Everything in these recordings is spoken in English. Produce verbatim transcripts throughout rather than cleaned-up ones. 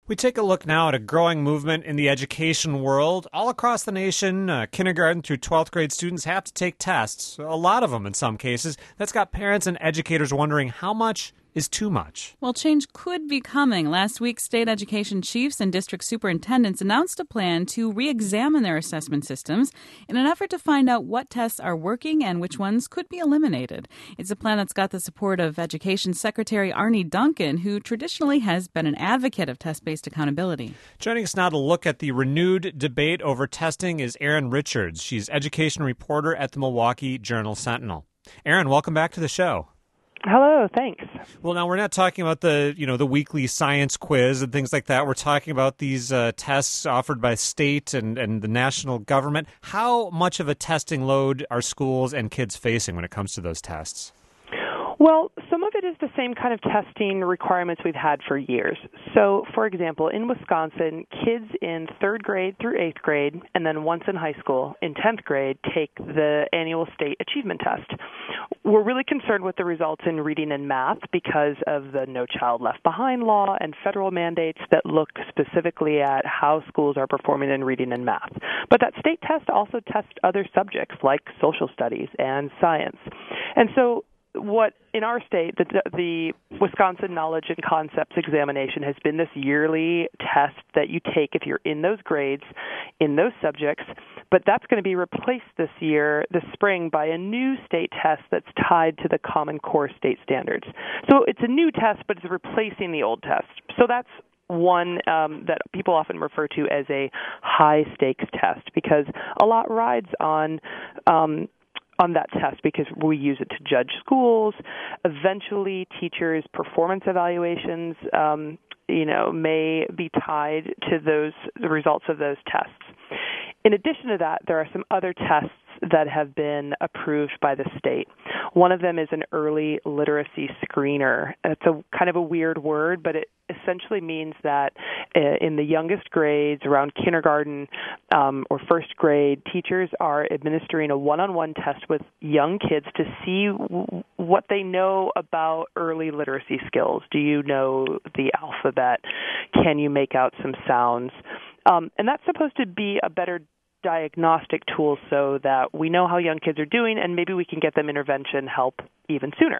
We take a look now at a growing movement in the education world. All across the nation, uh, kindergarten through twelfth grade students have to take tests, a lot of them in some cases. That's got parents and educators wondering how much is too much. Well, change could be coming. Last week, state education chiefs and district superintendents announced a plan to re-examine their assessment systems in an effort to find out what tests are working and which ones could be eliminated. It's a plan that's got the support of Education Secretary Arne Duncan, who traditionally has been an advocate of test-based accountability. Joining us now to look at the renewed debate over testing is Erin Richards. She's education reporter at the Milwaukee Journal-Sentinel. Erin, welcome back to the show. Hello, thanks. Well, now we're not talking about the, you know, the weekly science quiz and things like that. We're talking about these uh, tests offered by state and, and the national government. How much of a testing load are schools and kids facing when it comes to those tests? Well, some of it is the same kind of testing requirements we've had for years. So, for example, in Wisconsin, kids in third grade through eighth grade, and then once in high school, in tenth grade, take the annual state achievement test. We're really concerned with the results in reading and math because of the No Child Left Behind law and federal mandates that look specifically at how schools are performing in reading and math. But that state test also tests other subjects like social studies and science. And so what in our state, the, the Wisconsin Knowledge and Concepts Examination has been this yearly test that you take if you're in those grades, in those subjects, but that's going to be replaced this year, this spring, by a new state test that's tied to the Common Core state standards. So it's a new test, but it's replacing the old test. So that's one um, that people often refer to as a high-stakes test because a lot rides on um, on that test because we use it to judge schools. Eventually, teachers' performance evaluations, um, you know, may be tied to those the results of those tests. In addition to that, there are some other tests that have been approved by the state. One of them is an early literacy screener. It's a kind of a weird word, but it essentially means that in the youngest grades, around kindergarten um, or first grade, teachers are administering a one-on-one test with young kids to see w- what they know about early literacy skills. Do you know the alphabet? Can you make out some sounds? Um, and that's supposed to be a better diagnostic tool so that we know how young kids are doing and maybe we can get them intervention help even sooner.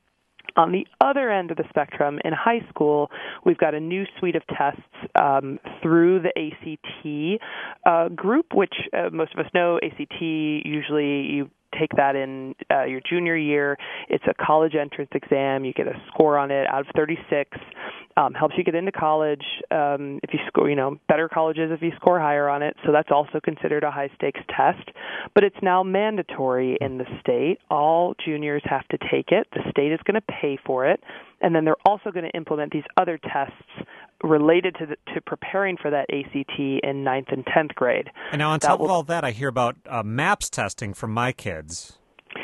On the other end of the spectrum, in high school, we've got a new suite of tests um, through the A C T uh, group, which uh, most of us know. A C T, usually you take that in uh, your junior year. It's a college entrance exam. You get a score on it out of thirty-six. Um, helps you get into college um, if you score, you know, better colleges if you score higher on it. So that's also considered a high-stakes test. But it's now mandatory in the state. All juniors have to take it. The state is going to pay for it. And then they're also going to implement these other tests related to the, to preparing for that A C T in ninth and tenth grade. And now on top will, of all that, I hear about uh, MAPS testing for my kids.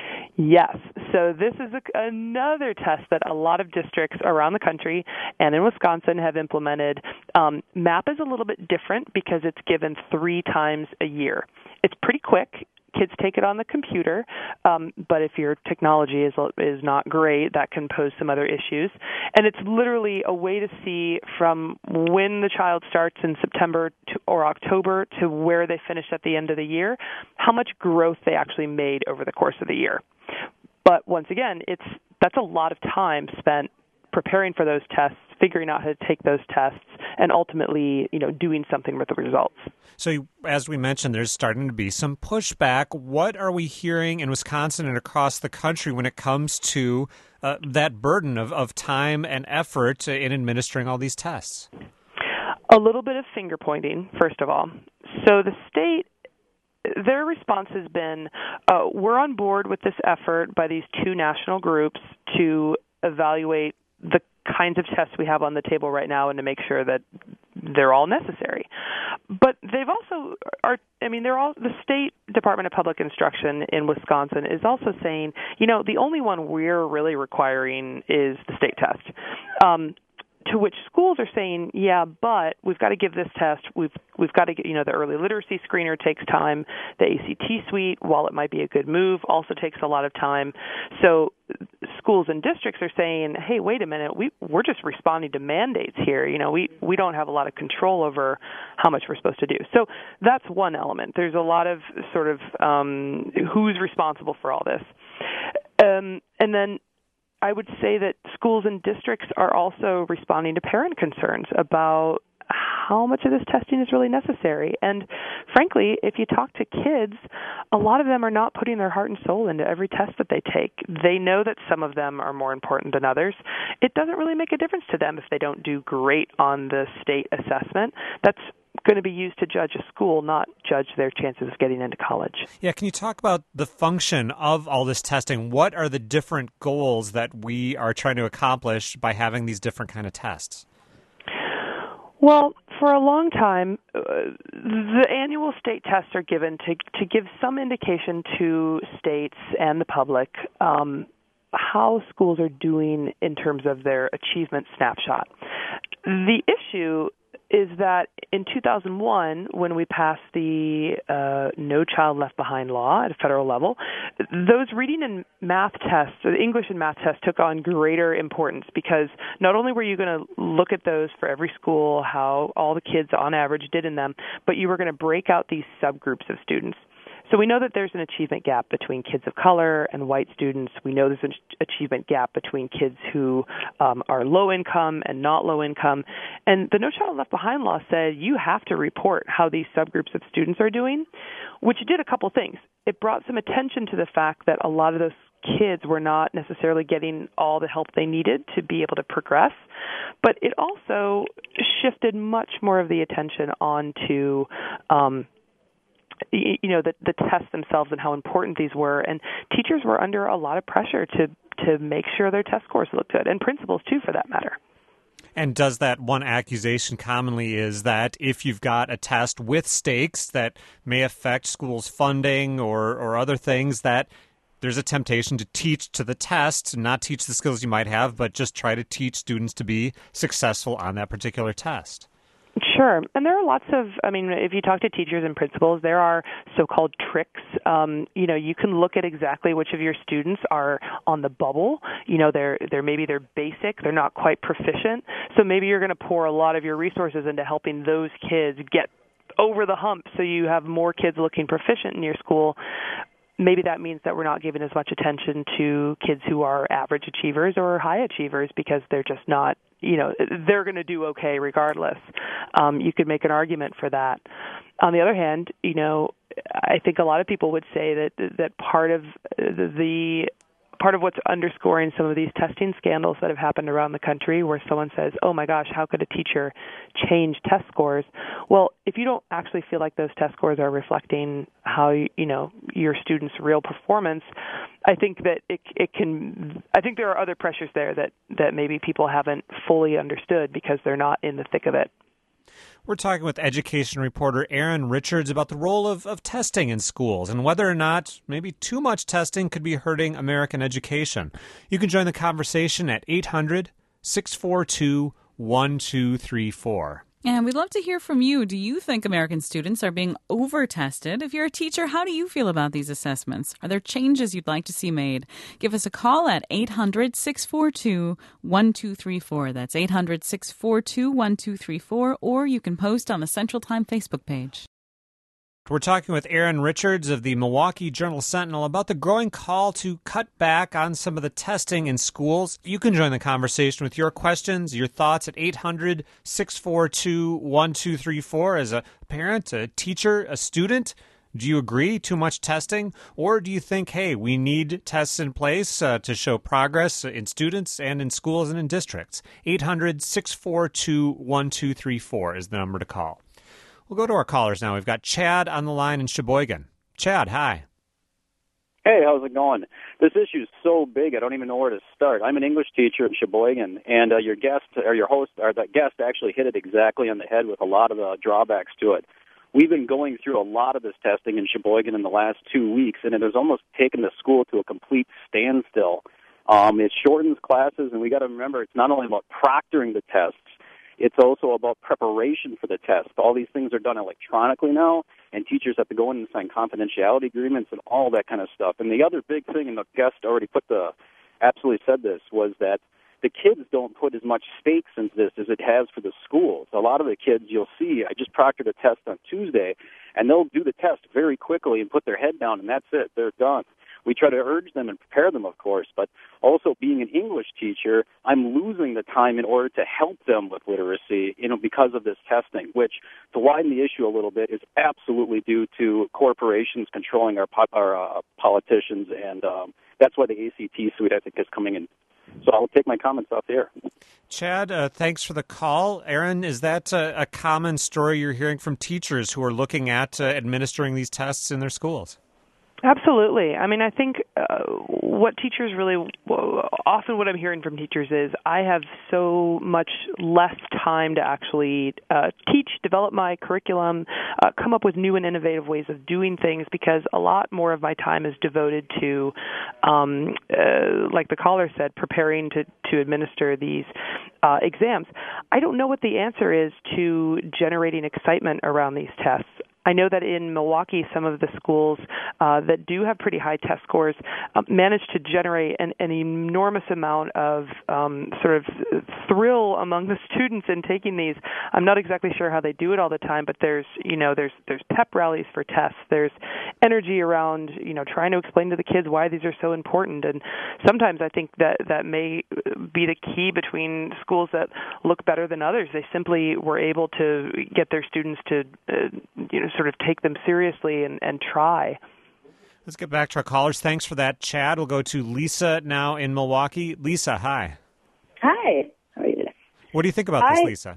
Yes. So this is a, another test that a lot of districts around the country and in Wisconsin have implemented. Um, MAP is a little bit different because it's given three times a year. It's pretty quick. Kids take it on the computer, um, but if your technology is is not great, that can pose some other issues. And it's literally a way to see from when the child starts in September to, or October to where they finish at the end of the year, how much growth they actually made over the course of the year. But once again, it's that's a lot of time spent preparing for those tests, figuring out how to take those tests, and ultimately, you know, doing something with the results. So, as we mentioned, there's starting to be some pushback. What are we hearing in Wisconsin and across the country when it comes to uh, that burden of, of time and effort in administering all these tests? A little bit of finger pointing, first of all. So the state, their response has been, uh, we're on board with this effort by these two national groups to evaluate the kinds of tests we have on the table right now and to make sure that they're all necessary. But they've also are I mean they're all the State Department of Public Instruction in Wisconsin is also saying, you know, the only one we're really requiring is the state test. Um to which schools are saying, yeah, but we've got to give this test. We've we've got to get, you know, the early literacy screener takes time. The A C T suite, while it might be a good move, also takes a lot of time. So schools and districts are saying, hey, wait a minute, we we're just responding to mandates here. You know, we we don't have a lot of control over how much we're supposed to do. So that's one element. There's a lot of sort of um, who's responsible for all this, um, and then I would say that schools and districts are also responding to parent concerns about how much of this testing is really necessary. And frankly, if you talk to kids, a lot of them are not putting their heart and soul into every test that they take. They know that some of them are more important than others. It doesn't really make a difference to them if they don't do great on the state assessment. That's going to be used to judge a school, not judge their chances of getting into college. Yeah, can you talk about the function of all this testing? What are the different goals that we are trying to accomplish by having these different kind of tests? Well, for a long time, uh, the annual state tests are given to to give some indication to states and the public um, how schools are doing in terms of their achievement snapshot. The issue is that in two thousand one, when we passed the uh, No Child Left Behind law at a federal level, those reading and math tests, or the English and math tests, took on greater importance because not only were you going to look at those for every school, how all the kids on average did in them, but you were going to break out these subgroups of students. So we know that there's an achievement gap between kids of color and white students. We know there's an achievement gap between kids who um, are low income and not low income. And the No Child Left Behind law said you have to report how these subgroups of students are doing, which did a couple things. It brought some attention to the fact that a lot of those kids were not necessarily getting all the help they needed to be able to progress. But it also shifted much more of the attention onto um, you know, the, the tests themselves and how important these were. And teachers were under a lot of pressure to, to make sure their test scores looked good, and principals, too, for that matter. And does that one accusation commonly is that if you've got a test with stakes that may affect schools' funding or, or other things, that there's a temptation to teach to the test, not teach the skills you might have, but just try to teach students to be successful on that particular test? Sure. And there are lots of, I mean, if you talk to teachers and principals, there are so-called tricks. Um, you know, you can look at exactly which of your students are on the bubble. You know, they're, they're maybe they're basic, they're not quite proficient. So maybe you're going to pour a lot of your resources into helping those kids get over the hump so you have more kids looking proficient in your school. Maybe that means that we're not giving as much attention to kids who are average achievers or high achievers because they're just not, you know, they're going to do okay regardless. Um, you could make an argument for that. On the other hand, you know, I think a lot of people would say that that part of the part of what's underscoring some of these testing scandals that have happened around the country where someone says, oh my gosh, how could a teacher change test scores? Well, if you don't actually feel like those test scores are reflecting how, you know, your students' real performance, I think that it, it can, I think there are other pressures there that, that maybe people haven't fully understood because they're not in the thick of it. We're talking with education reporter Erin Richards about the role of, of testing in schools and whether or not maybe too much testing could be hurting American education. You can join the conversation at eight hundred, six four two, one two three four. And we'd love to hear from you. Do you think American students are being over-tested? If you're a teacher, how do you feel about these assessments? Are there changes you'd like to see made? Give us a call at eight hundred, six four two, one two three four. That's eight hundred, six four two, one two three four. Or you can post on the Central Time Facebook page. We're talking with Erin Richards of the Milwaukee Journal-Sentinel about the growing call to cut back on some of the testing in schools. You can join the conversation with your questions, your thoughts at eight hundred, six four two, one two three four. As a parent, a teacher, a student, do you agree too much testing? Or do you think, hey, we need tests in place uh, to show progress in students and in schools and in districts? eight hundred, six four two, one two three four is the number to call. We'll go to our callers now. We've got Chad on the line in Sheboygan. Chad, hi. Hey, how's it going? This issue is so big, I don't even know where to start. I'm an English teacher in Sheboygan, and uh, your guest or your host or the guest actually hit it exactly on the head with a lot of the drawbacks to it. We've been going through a lot of this testing in Sheboygan in the last two weeks, and it has almost taken the school to a complete standstill. Um, it shortens classes, and we got to remember it's not only about proctoring the tests, it's also about preparation for the test. All these things are done electronically now, and teachers have to go in and sign confidentiality agreements and all that kind of stuff. And the other big thing, and the guest already put the absolutely said this, was that the kids don't put as much stakes into this as it has for the schools. A lot of the kids you'll see, I just proctored a test on Tuesday, and they'll do the test very quickly and put their head down, and that's it. They're done. We try to urge them and prepare them, of course, but also being an English teacher, I'm losing the time in order to help them with literacy, you know, because of this testing, which, to widen the issue a little bit, is absolutely due to corporations controlling our, our uh, politicians, and um, that's why the A C T suite, I think, is coming in. So I'll take my comments off the air. Chad, uh, thanks for the call. Aaron, is that uh, a common story you're hearing from teachers who are looking at uh, administering these tests in their schools? Absolutely. I mean, I think uh, what teachers really, often what I'm hearing from teachers is I have so much less time to actually uh, teach, develop my curriculum, uh, come up with new and innovative ways of doing things, because a lot more of my time is devoted to, um, uh, like the caller said, preparing to, to administer these uh, exams. I don't know what the answer is to generating excitement around these tests. I know that in Milwaukee, some of the schools uh, that do have pretty high test scores uh, manage to generate an, an enormous amount of um, sort of thrill among the students in taking these. I'm not exactly sure how they do it all the time, but there's, you know, there's there's pep rallies for tests. There's energy around, you know, trying to explain to the kids why these are so important. And sometimes I think that that may be the key between schools that look better than others. They simply were able to get their students to, uh, you know, sort of take them seriously and, and try. Let's get back to our callers. Thanks for that, Chad. We'll go to Lisa now in Milwaukee. Lisa, hi. Hi. How are you today? What do you think about I, this, Lisa?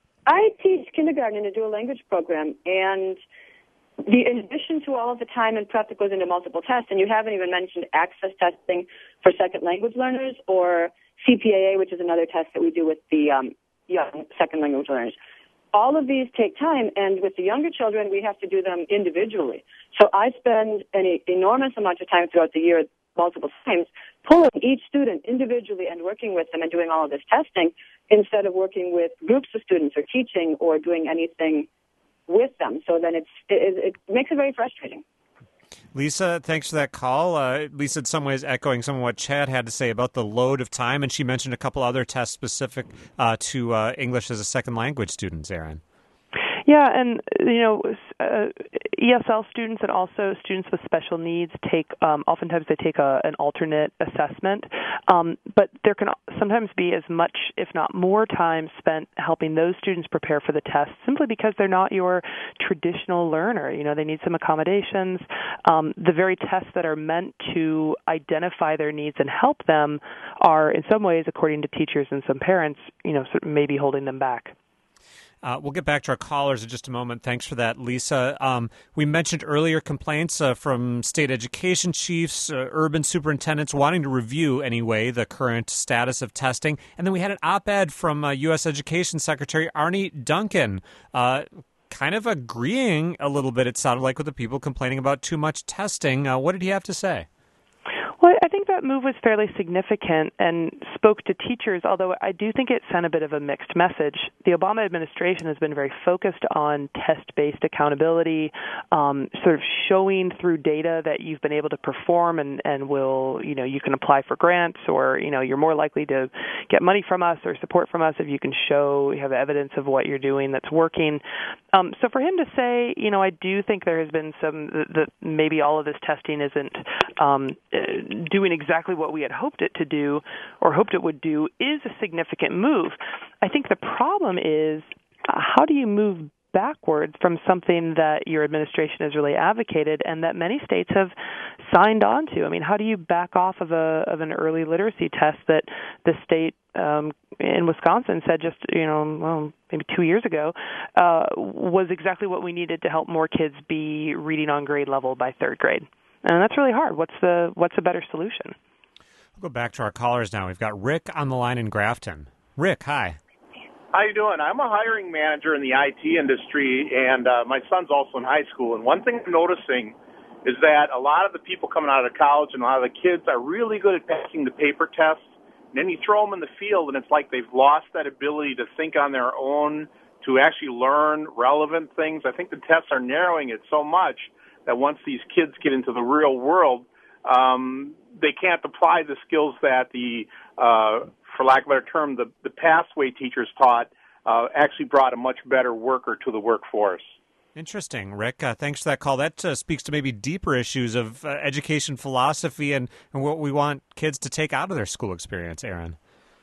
I teach kindergarten in a dual language program, and the, in addition to all of the time and prep that goes into multiple tests, and you haven't even mentioned access testing for second language learners, or C P A A, which is another test that we do with the um, young second language learners. All of these take time, and with the younger children, we have to do them individually. So I spend an enormous amount of time throughout the year, multiple times, pulling each student individually and working with them and doing all of this testing, instead of working with groups of students or teaching or doing anything with them. So then it's, it, it makes it very frustrating. Lisa, thanks for that call. Uh, Lisa, in some ways, echoing some of what Chad had to say about the load of time, and she mentioned a couple other tests specific uh, to uh, English as a second language students, Aaron. Yeah, and, you know, uh, E S L students and also students with special needs take, um, oftentimes they take a, an alternate assessment, um, but there can sometimes be as much, if not more, time spent helping those students prepare for the test, simply because they're not your traditional learner. You know, they need some accommodations. Um, the very tests that are meant to identify their needs and help them are, in some ways, according to teachers and some parents, you know, sort of maybe holding them back. Uh, we'll get back to our callers in just a moment. Thanks for that, Lisa. Um, we mentioned earlier complaints uh, from state education chiefs, uh, urban superintendents wanting to review, anyway, the current status of testing. And then we had an op-ed from uh, U S Education Secretary Arne Duncan, uh, kind of agreeing a little bit, it sounded like, with the people complaining about too much testing. Uh, what did he have to say? Well, I think that move was fairly significant and spoke to teachers, although I do think it sent a bit of a mixed message. The Obama administration has been very focused on test-based accountability, um, sort of showing through data that you've been able to perform and, and will, you know, you can apply for grants, or, you know, you're more likely to get money from us or support from us if you can show you have evidence of what you're doing that's working. Um, so for him to say, you know, I do think there has been some, that maybe all of this testing isn't um, doing exactly what we had hoped it to do or hoped it would do, is a significant move. I think the problem is, uh, how do you move backwards from something that your administration has really advocated and that many states have signed on to? I mean, how do you back off of a of an early literacy test that the state um, in Wisconsin said just, you know, well, maybe two years ago, uh, was exactly what we needed to help more kids be reading on grade level by third grade? And that's really hard. What's the what's a better solution? We'll go back to our callers now. We've got Rick on the line in Grafton. Rick, hi. How you doing? I'm a hiring manager in the I T industry, and uh, my son's also in high school. And one thing I'm noticing is that a lot of the people coming out of college and a lot of the kids are really good at passing the paper tests. And then you throw them in the field, and it's like they've lost that ability to think on their own, to actually learn relevant things. I think the tests are narrowing it so much that once these kids get into the real world, um, they can't apply the skills that the, uh, for lack of a better term, the, the pathway teachers taught uh, actually brought a much better worker to the workforce. Interesting, Rick. Uh, thanks for that call. That uh, speaks to maybe deeper issues of uh, education philosophy and, and what we want kids to take out of their school experience, Aaron.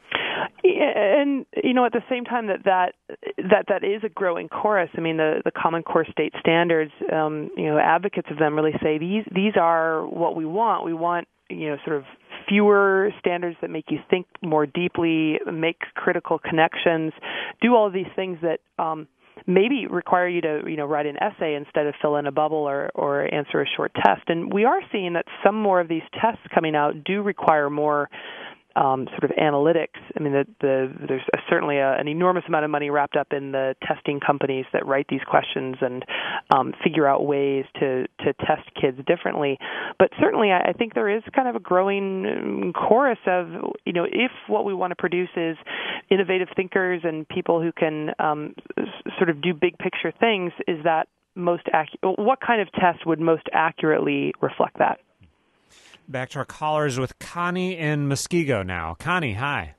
Yeah, and you know, at the same time that that that, that is a growing chorus. I mean, the, the Common Core state standards. Um, you know, advocates of them really say these these are what we want. We want, you know, sort of fewer standards that make you think more deeply, make critical connections, do all of these things that um, maybe require you to, you know, write an essay instead of fill in a bubble or, or answer a short test. And we are seeing that some more of these tests coming out do require more Um, sort of analytics. I mean, the, the, there's a, certainly a, an enormous amount of money wrapped up in the testing companies that write these questions and um, figure out ways to, to test kids differently. But certainly, I, I think there is kind of a growing chorus of, you know, if what we want to produce is innovative thinkers and people who can um, s- sort of do big picture things, is that most ac- what kind of test would most accurately reflect that? Back to our callers with Connie in Muskego now. Connie, hi.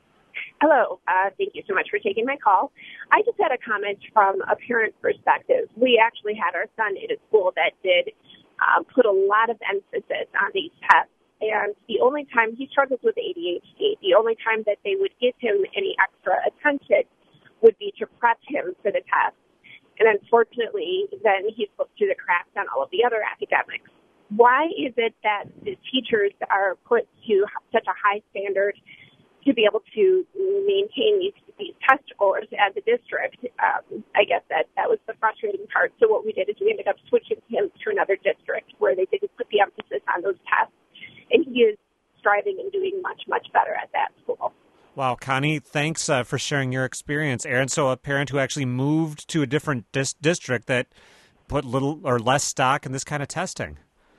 Hello. Uh, thank you so much for taking my call. I just had a comment from a parent perspective. We actually had our son in a school that did uh, put a lot of emphasis on these tests. And the only time he struggles with A D H D, the only time that they would give him any extra attention would be to prep him for the test. And unfortunately, then he slips through the cracks on all of the other academics. Why is it that the teachers are put to such a high standard to be able to maintain these, these test scores as a district? Um, I guess that, that was the frustrating part. So what we did is we ended up switching him to another district where they didn't put the emphasis on those tests. And he is striving and doing much, much better at that school. Wow, Connie, thanks uh, for sharing your experience. Aaron, so a parent who actually moved to a different dis- district that put little or less stock in this kind of testing.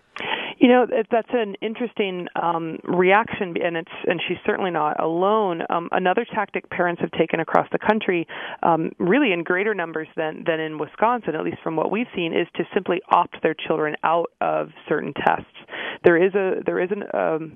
You know, that's an interesting um, reaction, and it's and she's certainly not alone. Um, another tactic parents have taken across the country, um, really in greater numbers than, than in Wisconsin, at least from what we've seen, is to simply opt their children out of certain tests. There is a there is an um,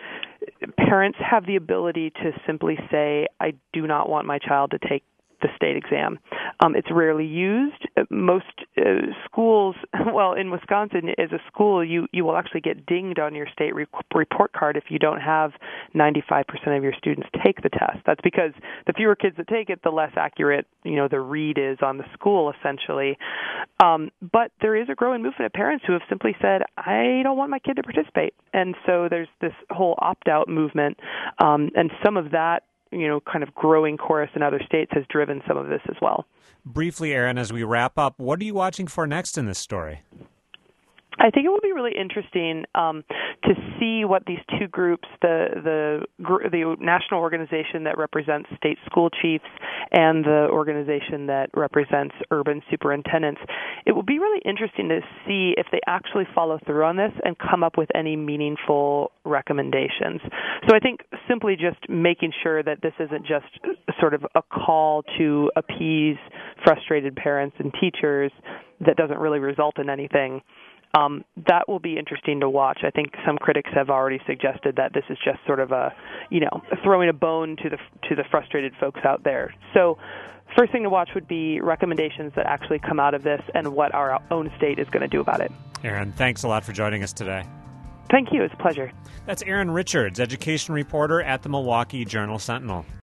parents have the ability to simply say, I do not want my child to take the state exam. Um, it's rarely used. Most uh, schools, well, in Wisconsin, as a school, you, you will actually get dinged on your state re- report card if you don't have ninety-five percent of your students take the test. That's because the fewer kids that take it, the less accurate, you know, the read is on the school, essentially. Um, but there is a growing movement of parents who have simply said, I don't want my kid to participate. And so there's this whole opt-out movement, um, and some of that, you know, kind of growing chorus in other states has driven some of this as well. Briefly, Aaron, as we wrap up, what are you watching for next in this story? I think it will be really interesting um, to see what these two groups, the the the national organization that represents state school chiefs and the organization that represents urban superintendents, it will be really interesting to see if they actually follow through on this and come up with any meaningful recommendations. So I think simply just making sure that this isn't just sort of a call to appease frustrated parents and teachers that doesn't really result in anything. Um, that will be interesting to watch. I think some critics have already suggested that this is just sort of a, you know, throwing a bone to the to the frustrated folks out there. So first thing to watch would be recommendations that actually come out of this and what our own state is going to do about it. Aaron, thanks a lot for joining us today. Thank you. It's a pleasure. That's Aaron Richards, education reporter at the Milwaukee Journal-Sentinel.